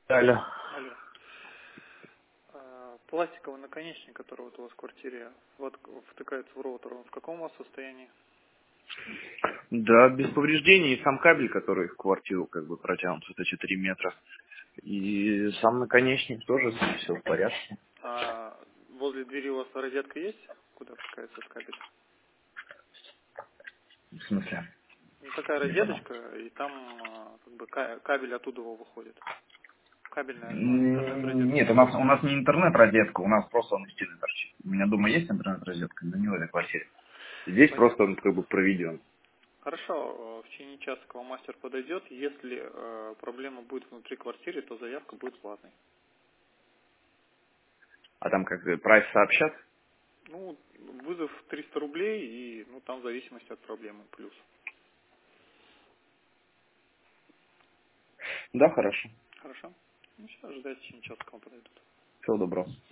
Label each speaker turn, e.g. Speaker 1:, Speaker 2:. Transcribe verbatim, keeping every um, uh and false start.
Speaker 1: Алло.
Speaker 2: Алло. А, Пластиковый наконечник, который вот у вас в квартире вот втыкается в роутер, он в каком у вас состоянии?
Speaker 1: Да, без повреждений. И сам кабель, который в квартиру как бы протянут, вот эти три метра. И сам наконечник тоже все в порядке.
Speaker 2: А возле двери у вас розетка есть, куда втыкается этот кабель?
Speaker 1: В смысле?
Speaker 2: Ну, такая
Speaker 1: Не понял.
Speaker 2: розеточка, и там а, как бы ка- кабель оттуда его выходит. Кабельная, ну,
Speaker 1: М,
Speaker 2: интернет-розетка.
Speaker 1: Нет, у нас у нас не интернет-розетка, у нас просто он из стены торчит. У меня дома есть интернет-розетка, но не в этой квартире. Здесь просто
Speaker 2: Понятно.
Speaker 1: он как бы проведен.
Speaker 2: Хорошо, э, в течение часа к вам мастер подойдет. Если э, проблема будет внутри квартиры, то заявка будет платной.
Speaker 1: А там как бы прайс сообщат?
Speaker 2: Ну, вызов триста рублей, и ну, там в зависимости от проблемы плюс.
Speaker 1: Да, хорошо.
Speaker 2: Хорошо? Ну, сейчас ждать в течение часа к вам подойдут.
Speaker 1: Всего доброго.